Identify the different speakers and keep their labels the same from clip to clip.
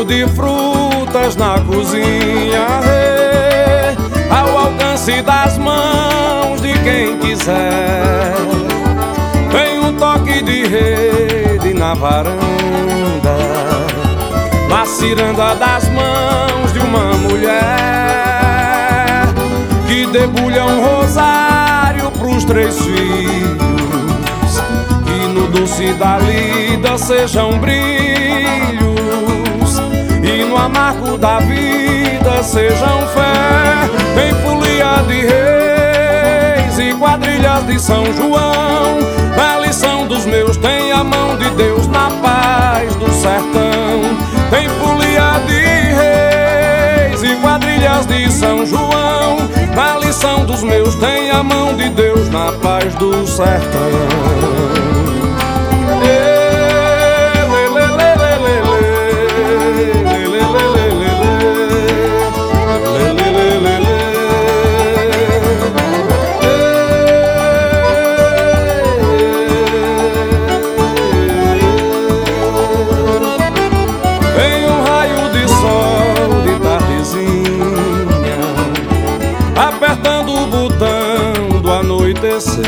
Speaker 1: de frutas na cozinha, ao alcance das mãos de quem quiser. Tem um toque de rede na varanda, na ciranda das mãos de uma mulher que debulha um rosário pros 3 filhos, que no doce da lida sejam brilhos e no amargo da vida sejam fé. Tem folia de reis e quadrilhas de São João, na lição dos meus tem a mão de Deus na paz do sertão. Tem folia de reis e quadrilhas de São João, na lição dos meus tem a mão de Deus na paz do sertão. Apertando o botão do anoitecer,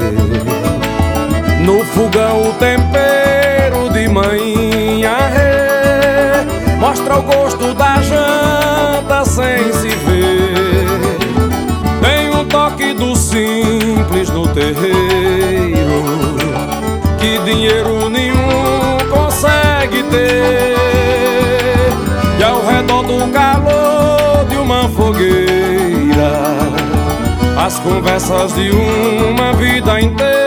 Speaker 1: no fogão o tempero de manhã mostra o gosto da janta sem se ver. Tem um toque do simples no terreiro, que dinheiro nenhum consegue ter. E ao redor do calor de uma fogueira, as conversas de uma vida inteira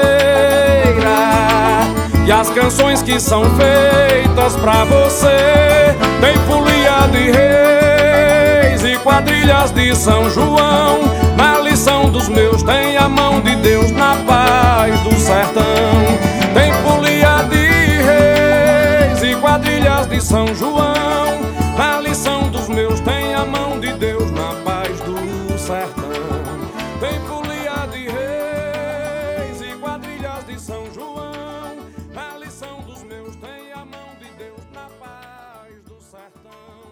Speaker 1: e as canções que são feitas pra você. Tem folia de reis e quadrilhas de São João, na lição dos meus tem a mão de Deus na paz do sertão. Tem folia de reis e quadrilhas de São João, na lição dos meus tem a mão de Deus na paz do sertão. Tem folia de reis e quadrilhas de São João, na lição dos meus tem a mão de Deus na paz do sertão.